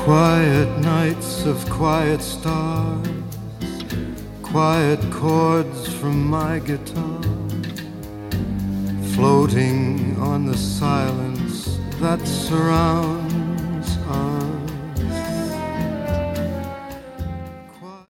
Quiet nights of quiet stars, quiet chords from my guitar, floating on the silence that surrounds us.